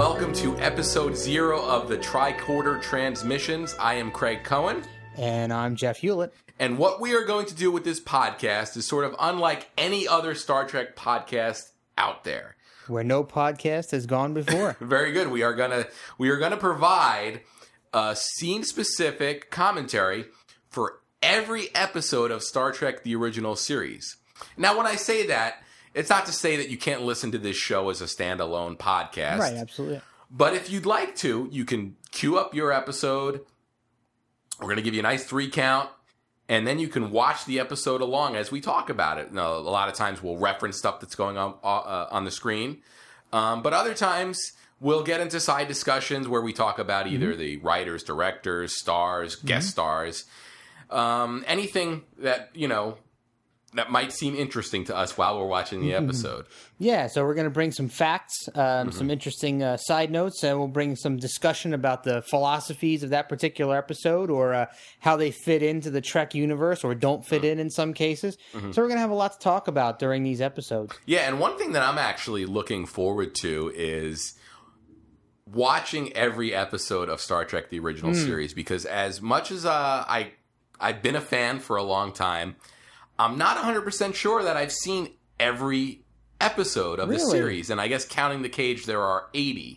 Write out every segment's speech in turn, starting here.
welcome to episode 0 of the Tricorder Transmissions. I am Craig Cohen. And I'm Jeff Hewlett. And what we are going to do with this podcast is sort of unlike any other Star Trek podcast out there. Where no podcast has gone before. Very good. We are gonna provide a scene-specific commentary for every episode of Star Trek: The Original Series. Now, when I say that, it's not to say that you can't listen to this show as a standalone podcast. Right, absolutely. But if you'd like to, you can queue up your episode. We're going to give you a nice 3 count, and then you can watch the episode along as we talk about it. Now, a lot of times we'll reference stuff that's going on the screen. But other times we'll get into side discussions where we talk about either the writers, directors, stars, guest stars, anything that, that might seem interesting to us while we're watching the episode. Yeah, so we're going to bring some facts, some interesting side notes, and we'll bring some discussion about the philosophies of that particular episode or how they fit into the Trek universe or don't fit in some cases. So we're going to have a lot to talk about during these episodes. Yeah, and one thing that I'm actually looking forward to is watching every episode of Star Trek: The Original Series, because as much as I've been a fan for a long time, I'm not 100% sure that I've seen every episode of the series. And I guess counting the cage, there are 80.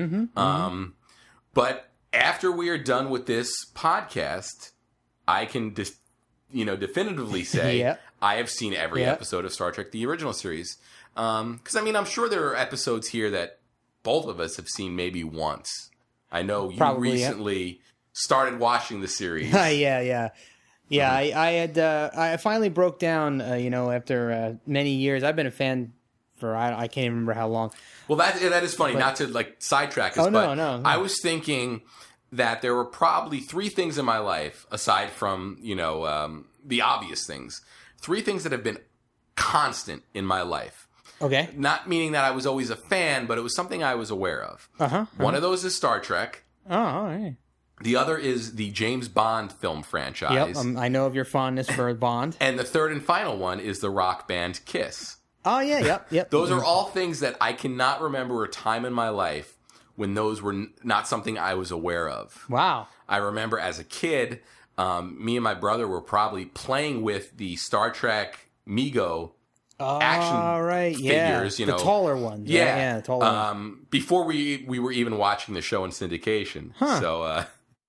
But after we are done with this podcast, I can definitively say I have seen every episode of Star Trek: The Original Series. Because, I'm sure there are episodes here that both of us have seen maybe once. I know you recently started watching the series. Yeah, I finally broke down, after many years. I've been a fan for, I can't even remember how long. Well, that is funny, not to sidetrack us, no. I was thinking that there were probably 3 things in my life, aside from, the obvious things. 3 things that have been constant in my life. Okay. Not meaning that I was always a fan, but it was something I was aware of. One of those is Star Trek. Oh, all right. The other is the James Bond film franchise. Yep, I know of your fondness for Bond. And the third and final one is the rock band Kiss. Oh, yeah, yep. Those are all things that I cannot remember a time in my life when those were not something I was aware of. Wow. I remember as a kid, me and my brother were probably playing with the Star Trek Mego action figures. The taller ones. Yeah, the taller ones. Before we were even watching the show in syndication. So...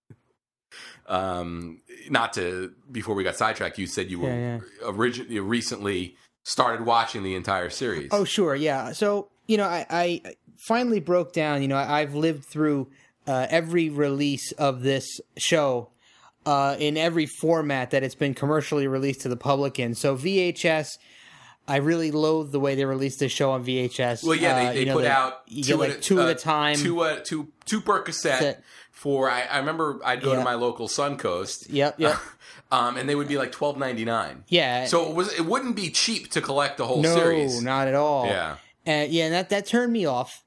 before we got sidetracked, you said you were recently started watching the entire series. Oh, sure, yeah. So, I finally broke down, I've lived through every release of this show in every format that it's been commercially released to the public in. So VHS, I really loathe the way they released this show on VHS. Well, yeah, they put out two at a time. Two per cassette. For I remember I'd go to my local Suncoast. Yep. And they would be like $12.99. Yeah. So it wouldn't be cheap to collect the whole series. No, not at all. Yeah. And that turned me off.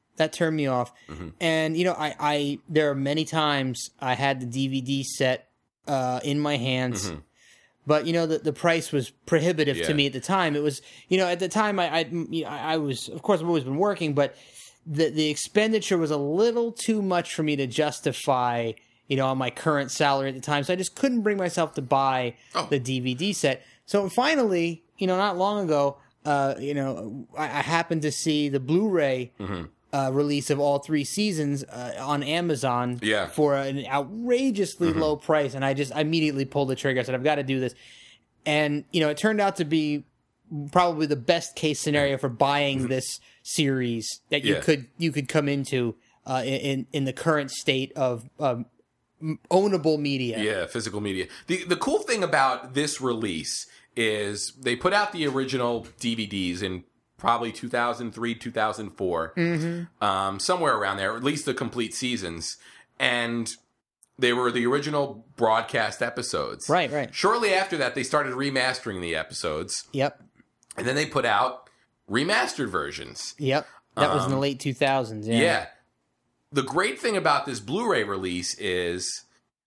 And I there are many times I had the DVD set in my hands. But the price was prohibitive to me at the time. It was at the time I was, of course, I've always been working, but the expenditure was a little too much for me to justify, on my current salary at the time. So I just couldn't bring myself to buy the DVD set. So finally, not long ago, I happened to see the Blu-ray release of all 3 seasons on Amazon for an outrageously low price. And I just immediately pulled the trigger. I said, I've got to do this. And, it turned out to be probably the best case scenario for buying this series that you could come into in the current state of ownable media. Yeah, physical media. The cool thing about this release is they put out the original DVDs in probably 2003, 2004, somewhere around there, at least the complete seasons. And they were the original broadcast episodes. Right. Shortly after that, they started remastering the episodes. Yep. And then they put out remastered versions. Yep. That was in the late 2000s. Yeah. The great thing about this Blu-ray release is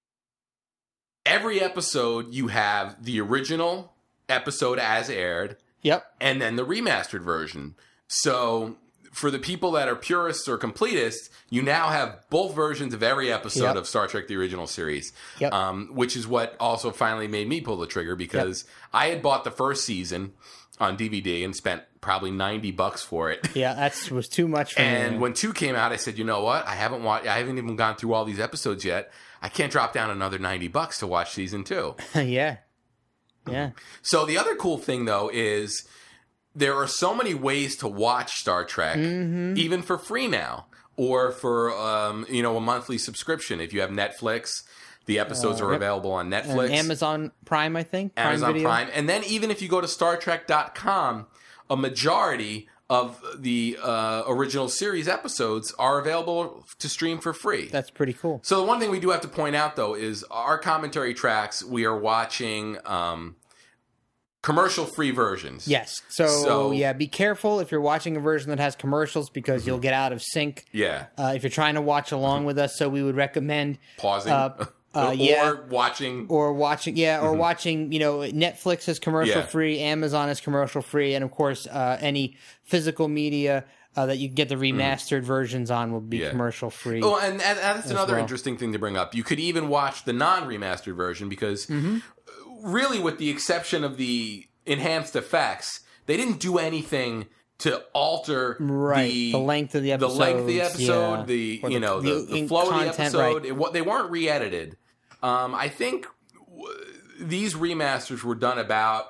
every episode you have the original episode as aired. Yep. And then the remastered version. So for the people that are purists or completists, you now have both versions of every episode of Star Trek: The Original Series, which is what also finally made me pull the trigger, because I had bought the first season on DVD and spent probably $90 for it. Yeah, that was too much for me. And when 2 came out, I said, you know what? I haven't even gone through all these episodes yet. I can't drop down another $90 to watch season 2. Yeah. So the other cool thing, though, is there are so many ways to watch Star Trek, even for free now, or for a monthly subscription. If you have Netflix, the episodes are available on Netflix, Amazon Prime, I think. Amazon Prime, and then even if you go to StarTrek.com, a majority of the original series episodes are available to stream for free. That's pretty cool. So the one thing we do have to point out, though, is our commentary tracks, we are watching commercial-free versions. Yes. So, be careful if you're watching a version that has commercials, because you'll get out of sync. Yeah. If you're trying to watch along with us, so we would recommend pausing. Or watching. Watching, Netflix is commercial-free, Amazon is commercial-free, and, of course, any physical media that you get the remastered versions on will be commercial-free. Oh, and that's another interesting thing to bring up. You could even watch the non-remastered version, because really, with the exception of the enhanced effects, they didn't do anything to alter the length of the episode, the flow of the episode. Right. They weren't re-edited. I think these remasters were done about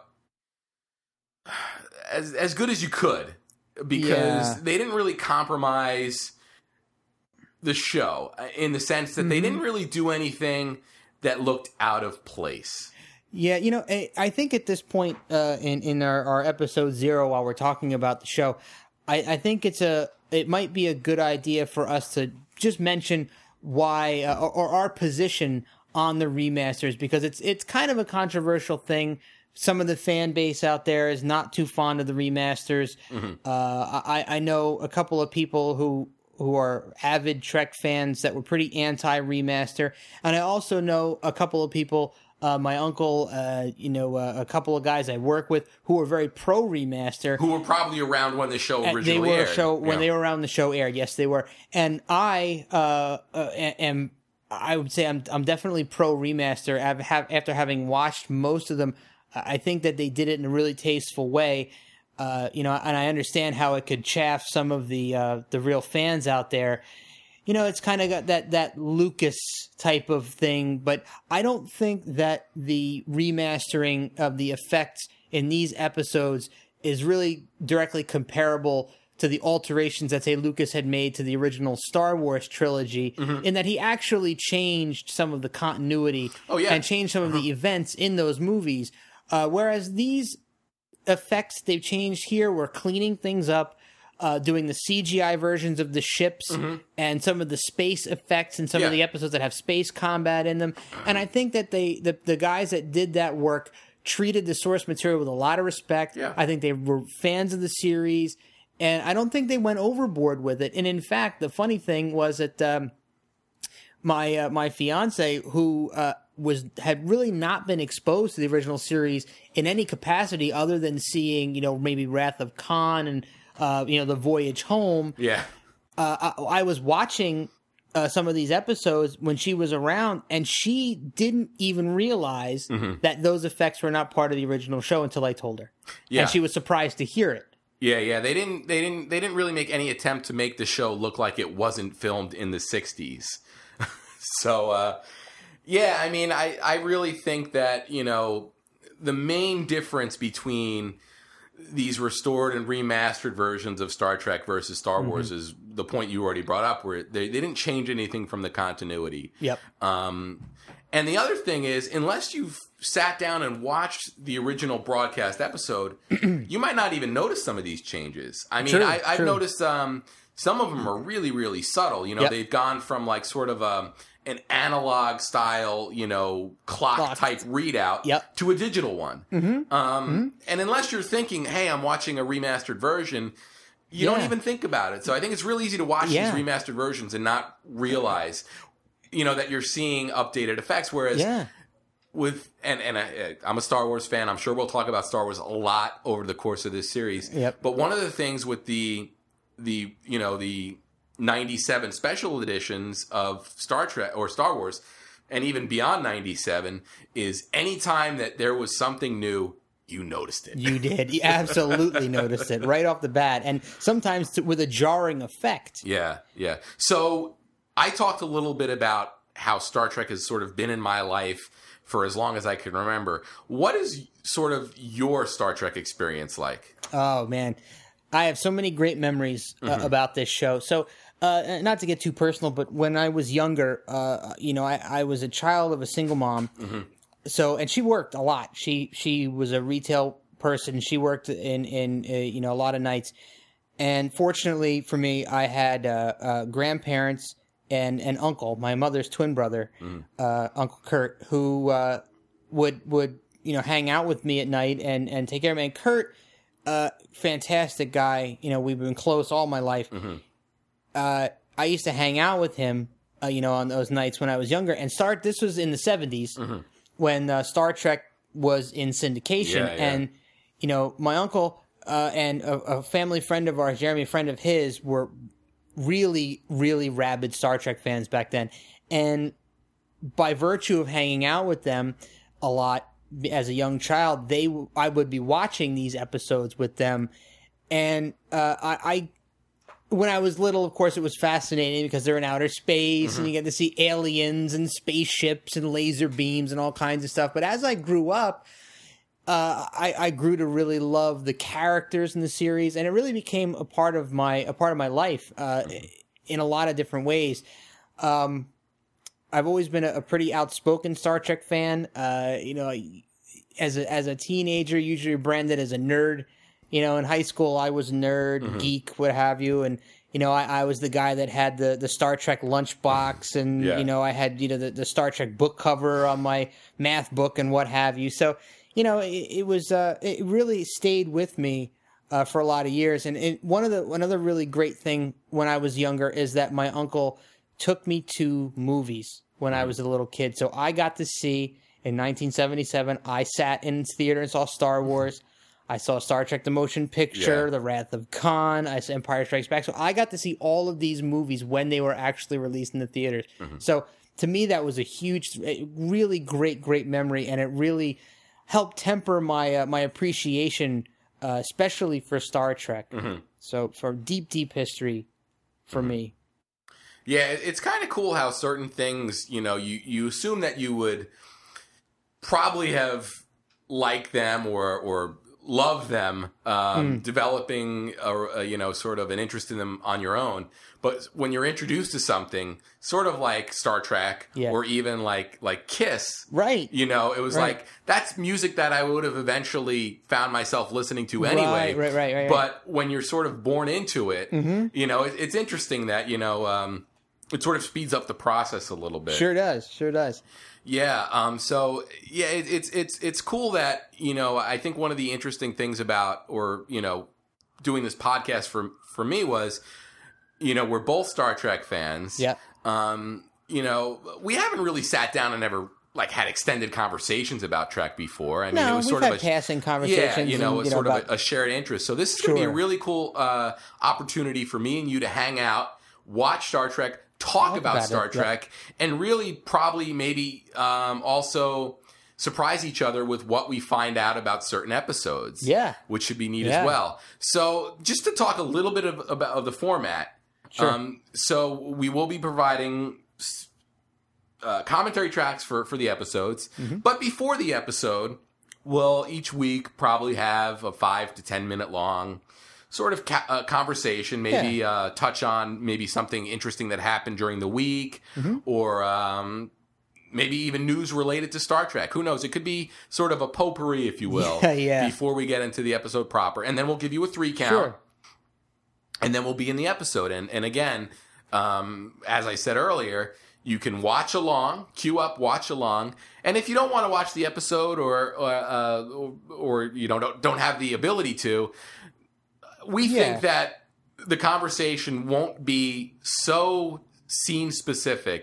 as good as you could, because they didn't really compromise the show in the sense that they didn't really do anything that looked out of place. Yeah, I think at this point in our episode 0, while we're talking about the show, I think it might be a good idea for us to just mention why or our position on the remasters, because it's kind of a controversial thing. Some of the fan base out there is not too fond of the remasters. I know a couple of people who are avid Trek fans that were pretty anti-remaster, and I also know a couple of people. My uncle, a couple of guys I work with who were very pro remaster, who were probably around when the show originally aired. They were around the show aired. Yes, they were. And I am. I would say I'm definitely pro remaster. After having watched most of them, I think that they did it in a really tasteful way. And I understand how it could chaff some of the real fans out there. It's kind of got that Lucas type of thing, but I don't think that the remastering of the effects in these episodes is really directly comparable to the alterations that, say, Lucas had made to the original Star Wars trilogy, in that he actually changed some of the continuity and changed some of the events in those movies. Whereas these effects they've changed here, we're cleaning things up, doing the CGI versions of the ships and some of the space effects in some of the episodes that have space combat in them. And I think that the guys that did that work treated the source material with a lot of respect. Yeah. I think they were fans of the series, and I don't think they went overboard with it. And in fact, the funny thing was that my fiance, who had really not been exposed to the original series in any capacity other than seeing, maybe Wrath of Khan and the voyage home. Yeah. I was watching some of these episodes when she was around, and she didn't even realize that those effects were not part of the original show until I told her. Yeah. And she was surprised to hear it. Yeah. They didn't really make any attempt to make the show look like it wasn't filmed in the 60s. So, I mean, I really think that, the main difference between these restored and remastered versions of Star Trek versus Star Wars is the point you already brought up, where they didn't change anything from the continuity. Yep. And the other thing is, unless you've sat down and watched the original broadcast episode, you might not even notice some of these changes. I mean, I've noticed some of them are really, really subtle. They've gone from like sort of an analog style, clock type readout to a digital one. And unless you're thinking, hey, I'm watching a remastered version, you don't even think about it. So I think it's really easy to watch these remastered versions and not realize, that you're seeing updated effects. Whereas I'm a Star Wars fan. I'm sure we'll talk about Star Wars a lot over the course of this series. Yep. But one of the things with the the 97 special editions of Star Trek or Star Wars, and even beyond 97, is anytime that there was something new, you noticed it. You did. You absolutely noticed it right off the bat, and sometimes with a jarring effect. Yeah. So I talked a little bit about how Star Trek has sort of been in my life for as long as I can remember. What is sort of your Star Trek experience like? Oh, man. I have so many great memories about this show. So, not to get too personal, but when I was younger, I was a child of a single mom. So, and she worked a lot. She was a retail person. She worked in a lot of nights. And fortunately for me, I had grandparents and an uncle, my mother's twin brother, Uncle Kurt, who would hang out with me at night and take care of me. And Kurt, fantastic guy. We've been close all my life. I used to hang out with him, on those nights when I was younger. And this was in the 70s when Star Trek was in syndication. Yeah. And, my uncle and a family friend of ours, Jeremy, a friend of his, were really, really rabid Star Trek fans back then. And by virtue of hanging out with them a lot as a young child, I would be watching these episodes with them. And I when I was little, of course, it was fascinating because they're in outer space and you get to see aliens and spaceships and laser beams and all kinds of stuff. But as I grew up, I grew to really love the characters in the series, and it really became a part of my life in a lot of different ways. I've always been a pretty outspoken Star Trek fan. As a teenager, usually branded as a nerd. In high school, I was a nerd, geek, what have you, and I was the guy that had the Star Trek lunchbox, and I had the Star Trek book cover on my math book and what have you. So it really stayed with me for a lot of years. And another really great thing when I was younger is that my uncle took me to movies when I was a little kid. So I got to see in 1977. I sat in theater and saw Star Wars. I saw Star Trek: The Motion Picture, The Wrath of Khan, I saw Empire Strikes Back. So I got to see all of these movies when they were actually released in the theaters. So to me, that was a huge, really great memory, and it really helped temper my my appreciation, especially for Star Trek. So for deep history for me. Yeah, it's kind of cool how certain things, you assume that you would probably have liked them or love them, developing sort of an interest in them on your own. But when you're introduced to something sort of like Star Trek or even like Kiss, right? It was like that's music that I would have eventually found myself listening to anyway. Right. But when you're sort of born into it, it's interesting that it sort of speeds up the process a little bit. Sure does. Yeah. It's cool that, I think one of the interesting things about, doing this podcast for me was, we're both Star Trek fans. Yeah. We haven't really sat down and ever had extended conversations about Trek before. I mean, no, it was we've sort had of passing conversations. Sort of a shared interest. So this is going to be a really cool opportunity for me and you to hang out, watch Star Trek, talk about Star Trek, and really probably maybe also surprise each other with what we find out about certain episodes. Yeah. Which should be neat as well. So just to talk a little bit of the format. Sure. So we will be providing commentary tracks for the episodes. But before the episode, we'll each week probably have a 5 to 10 minute long sort of conversation, maybe touch on maybe something interesting that happened during the week, or maybe even news related to Star Trek. Who knows? It could be sort of a potpourri, if you will, before we get into the episode proper. And then we'll give you a 3 count, and then we'll be in the episode. And again, as I said earlier, you can watch along, queue up, watch along. And if you don't want to watch the episode or you don't have the ability to, we think that the conversation won't be so scene specific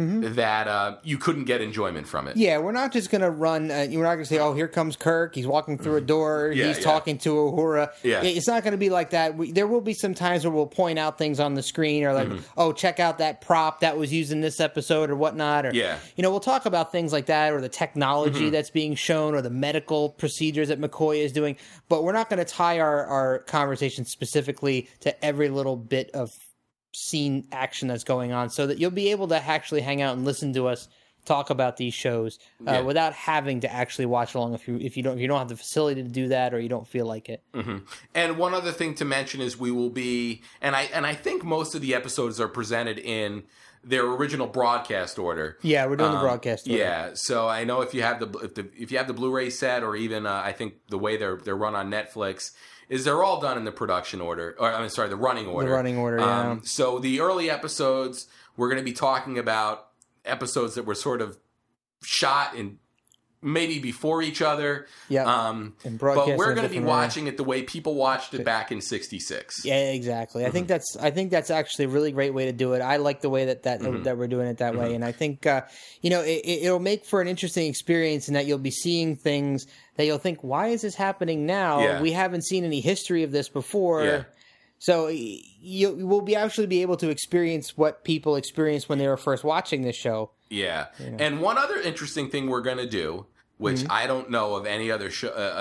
that you couldn't get enjoyment from it. Yeah, we're not just going to run. We're not going to say, "Oh, here comes Kirk. He's walking through a door. He's talking to Uhura." Yeah. It's not going to be like that. There will be some times where we'll point out things on the screen, or like, "Oh, check out that prop that was used in this episode," or whatnot. Or we'll talk about things like that, or the technology that's being shown, or the medical procedures that McCoy is doing. But we're not going to tie our conversation specifically to every little bit of scene action that's going on, so that you'll be able to actually hang out and listen to us talk about these shows without having to actually watch along if you don't have the facility to do that, or you don't feel like it. And one other thing to mention is we will be, and I think most of the episodes are presented in their original broadcast order. Yeah, we're doing the broadcast order. Yeah, so I know if you have the Blu-ray set, or even I think the way they're run on Netflix, is they're all done in the production order, or the running order. The running order, yeah. So the early episodes, we're going to be talking about episodes that were sort of shot in maybe before each other. Yeah. But we're going to be watching it the way people watched it back in '66. Yeah, exactly. I think that's actually a really great way to do it. I like the way that we're doing it that way, and I think it'll make for an interesting experience in that you'll be seeing things that you'll think, why is this happening now? Yeah. We haven't seen any history of this before. Yeah. So you will actually be able to experience what people experienced when they were first watching this show. Yeah. And one other interesting thing we're going to do, which I don't know of any other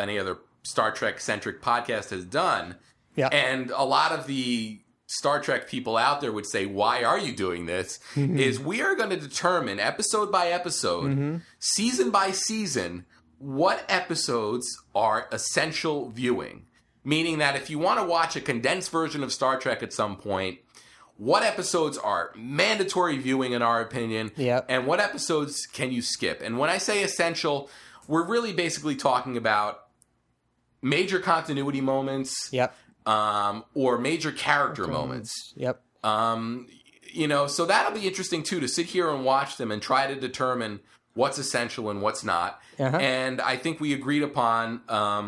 Star Trek centric podcast has done. Yeah. And a lot of the Star Trek people out there would say, why are you doing this? Is we are going to determine episode by episode, season by season, what episodes are essential viewing. Meaning that if you want to watch a condensed version of Star Trek at some point, what episodes are mandatory viewing in our opinion, and what episodes can you skip? And when I say essential, we're really basically talking about major continuity moments, or major character moments. So that'll be interesting too, to sit here and watch them and try to determine what's essential and what's not. And I think we agreed upon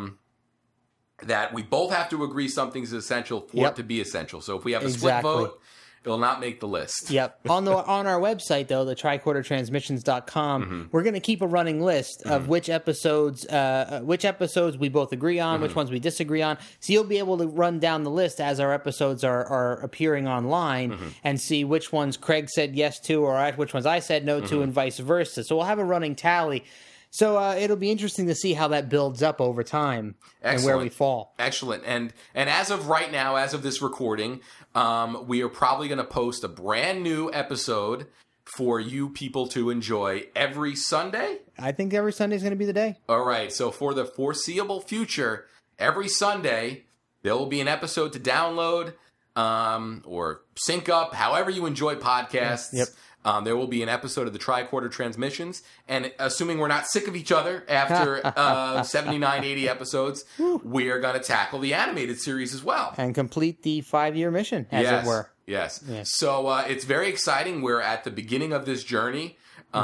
that we both have to agree something's essential for it to be essential. So if we have a split vote, it'll not make the list. On our website, though, the tricordertransmissions.com, we're going to keep a running list of which episodes we both agree on, which ones we disagree on. So you'll be able to run down the list as our episodes are appearing online and see which ones Craig said yes to, or which ones I said no to, and vice versa. So we'll have a running tally. So it'll be interesting to see how that builds up over time and where we fall. Excellent. And as of right now, as of this recording, we are probably going to post a brand new episode for you people to enjoy every Sunday. I think every Sunday is going to be the day. All right. So for the foreseeable future, every Sunday, there will be an episode to download or sync up, however you enjoy podcasts. There will be an episode of the Tricorder Transmissions, and assuming we're not sick of each other after 79, 80 episodes, we are going to tackle the animated series as well. And complete the 5-year mission, as it were. Yes. So it's very exciting. We're at the beginning of this journey.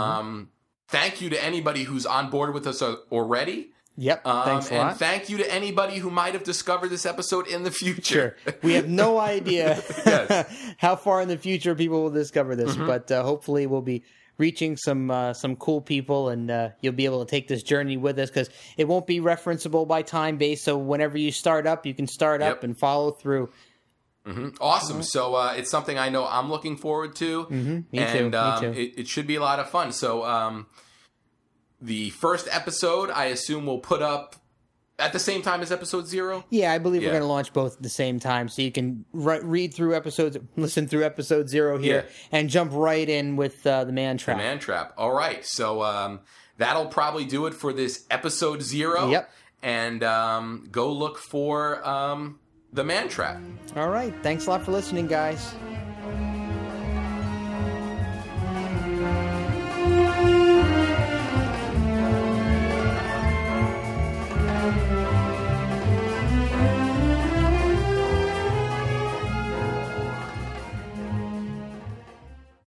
Thank you to anybody who's on board with us already. Thanks a lot. And thank you to anybody who might have discovered this episode in the future. We have no idea how far in the future people will discover this, but hopefully we'll be reaching some cool people, and you'll be able to take this journey with us, because it won't be referenceable by time base. So whenever you start up, you can start up and follow through. Awesome. So it's something I know I'm looking forward to. Me too. It should be a lot of fun. So the first episode, I assume, we'll put up at the same time as episode 0? Yeah, I believe we're going to launch both at the same time, so you can listen through episode 0 here, and jump right in with the Man Trap. The Man Trap. All right. So that'll probably do it for this episode 0. And go look for the Man Trap. All right. Thanks a lot for listening, guys.